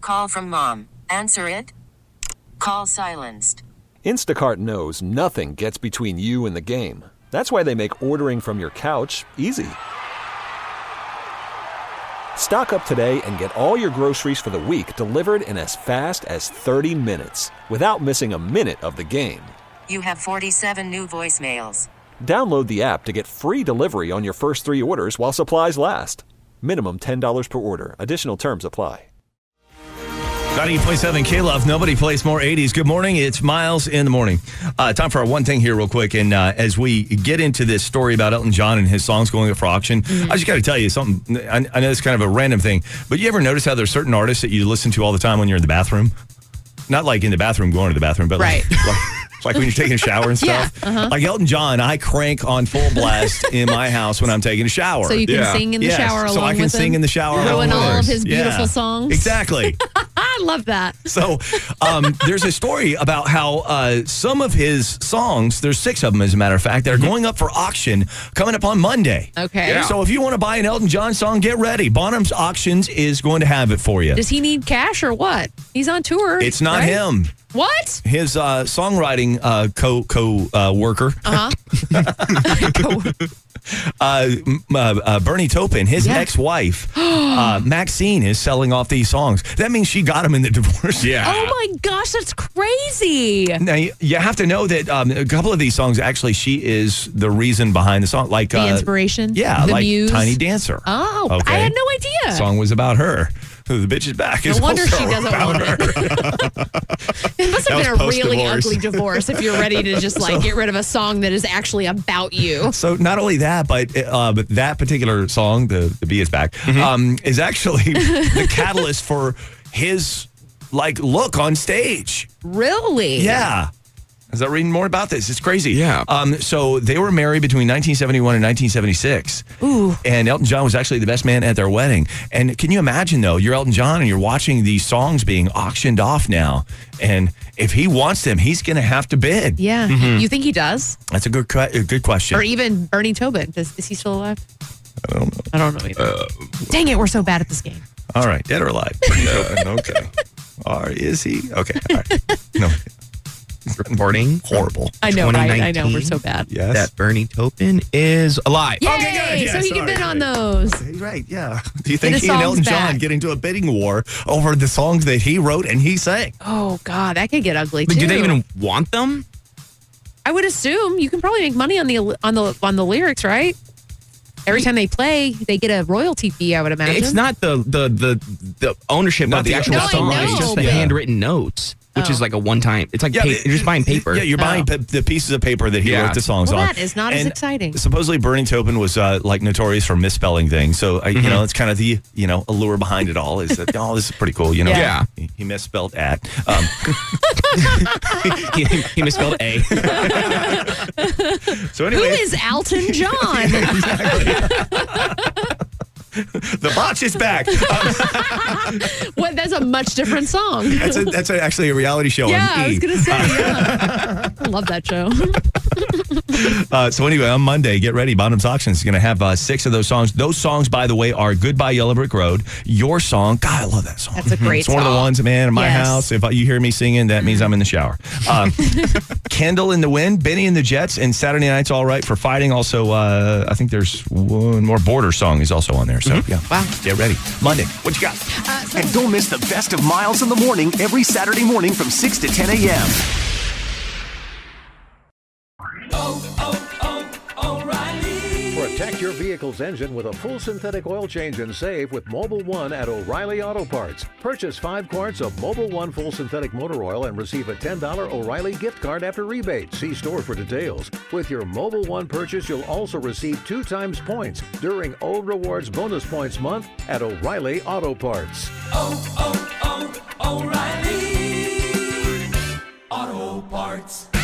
call from mom. Answer it. Call silenced. Instacart knows nothing gets between you and the game. That's why they make ordering from your couch easy. Stock up today and get all your groceries for the week delivered in as fast as 30 minutes without missing a minute of the game. You have 47 new voicemails. Download the app to get free delivery on your first 3 orders while supplies last. Minimum $10 per order. Additional terms apply. 98.7 K-Love. Nobody plays more 80s. Good morning. It's Miles in the morning. Time for our one thing here real quick. And as we get into this story about Elton John and his songs going up for auction, I just got to tell you something. I know it's kind of a random thing, but you ever notice how there's certain artists that you listen to all the time when you're in the bathroom? Not like in the bathroom, going to the bathroom, but right. like when you're taking a shower and stuff. Yeah, Like Elton John, I crank on full blast in my house when I'm taking a shower. So you can sing in the shower along with him? So I can sing in the shower Ruin along with all of him. his beautiful songs? Exactly. I love that. So there's a story about how some of his songs, there's 6 of them as a matter of fact, that are going up for auction coming up on Monday. Okay. Yeah. So if you want to buy an Elton John song, get ready. Bonham's Auctions is going to have it for you. Does he need cash or what? He's on tour. It's not right? him. What? His songwriting co-worker. Bernie Taupin, his ex-wife, Maxine, is selling off these songs. That means she got him in the divorce. Yeah. Oh my gosh, that's crazy. Now, you have to know that a couple of these songs, actually, she is the reason behind the song. Like the inspiration? Yeah, the like muse? Tiny Dancer. Oh, okay. I had no idea. The song was about her. The bitch is back. No wonder she doesn't want it. It must have been a really ugly divorce if you're ready to just get rid of a song that is actually about you. So not only that, but that particular song, the Bee is Back, is actually the catalyst for his look on stage. Really? Yeah. I was reading more about this. It's crazy. Yeah. So they were married between 1971 and 1976. Ooh. And Elton John was actually the best man at their wedding. And can you imagine, though, you're Elton John and you're watching these songs being auctioned off now. And if he wants them, he's going to have to bid. Yeah. You think he does? That's a good question. Or even Bernie Taupin. Is he still alive? I don't know. I don't know either. Dang it, we're so bad at this game. All right. Dead or alive? Okay. Or is he? Okay. All right. No. Reporting horrible. I know, right? I know, we're so bad. Yes. That Bernie Taupin is alive. Yay! Okay, good. Yeah, so he can bid on those. Right, yeah. Do you think his he and Elton songs back. John get into a bidding war over the songs that he wrote and he sang? Oh, God, that could get ugly, But too. do they even want them? I would assume you can probably make money on the lyrics, right? Every time they play, they get a royalty fee, I would imagine. It's not the ownership of the actual song. It's just the handwritten notes, which is like a one-time. It's like you're just buying paper. Yeah, you're buying the pieces of paper that he wrote the songs on. That is not as exciting. Supposedly, Bernie Taupin was notorious for misspelling things. So, it's kind of the, allure behind it all is that, this is pretty cool. Yeah. He misspelled at. He misspelled A. So anyway. Who is Elton John? The botch is back. What? That's a much different song. That's actually a reality show on E! I was going to say, I love that show. So anyway, on Monday, get ready. Bottoms Auctions is going to have 6 of those songs. Those songs, by the way, are Goodbye Yellow Brick Road, Your Song. God, I love that song. That's a great song. It's one of the ones, man, in my house. If you hear me singing, that means I'm in the shower. Candle in the Wind, Benny and the Jets, and Saturday Night's All Right for Fighting. Also, I think there's one more Border song is also on there. So, yeah. Wow. Get ready. Monday. What you got? And don't miss the best of Miles in the Morning every Saturday morning from 6 to 10 a.m. Protect your vehicle's engine with a full synthetic oil change and save with Mobil 1 at O'Reilly Auto Parts. Purchase 5 quarts of Mobil 1 full synthetic motor oil and receive a $10 O'Reilly gift card after rebate. See store for details. With your Mobil 1 purchase, you'll also receive 2 times points during O Rewards Bonus Points Month at O'Reilly Auto Parts. O'Reilly Auto Parts.